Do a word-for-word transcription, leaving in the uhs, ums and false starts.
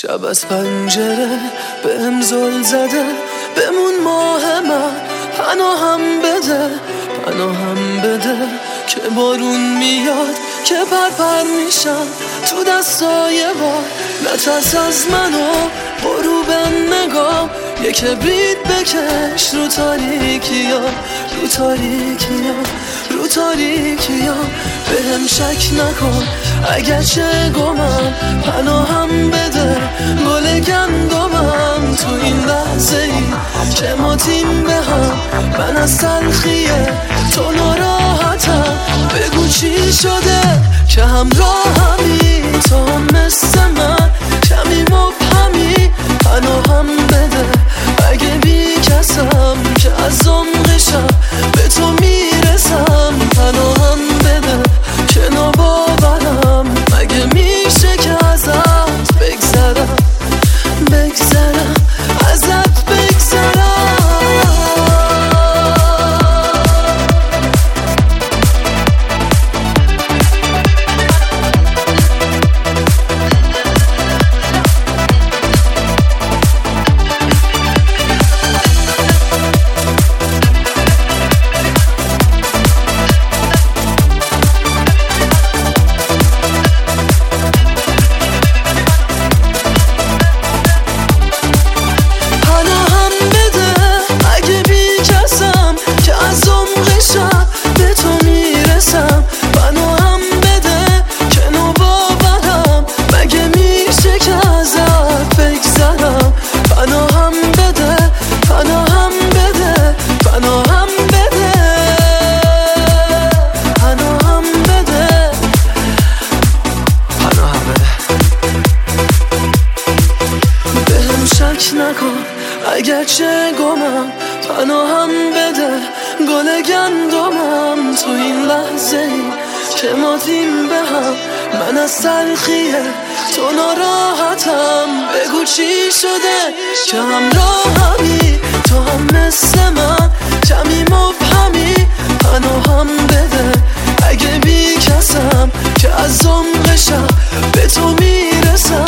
شب از پنجره به هم زل زده، بمون ماه من پناهم بده، پناهم بده که بارون میاد که پرپر میشم تو دستای بار. نترس از منو غروب نگاه، یه کبریت بکش رو تاریکیا، رو تاریکیا، رو تاریکیا. به هم شک نکن اگر چه گمم، پناهم بده گل گندمم. تو این لحظه ای که ما تیم به هم، من از تلخیه تو ناراحتم. بگو چی شده که همراهمی، تو هم مثل من کمی مبهمی. پناهم بده اگه بی کسم که از عمق شب به تو میرسم. پناهم بده که ناباورم، مگه میشه که ازت بگذرم، بگذرم ازت بگذرم. نکن اگر چه گمم، پناهم بده گل گندمم. تو این لحظه ای که ما تیم به هم، من از تلخیه تو ناراحتم. بگو چی شده که همراهمی، تو هم مثل من کمی مبهمی. پناهم بده اگه بی کسم که از عمق شب به تو میرسم.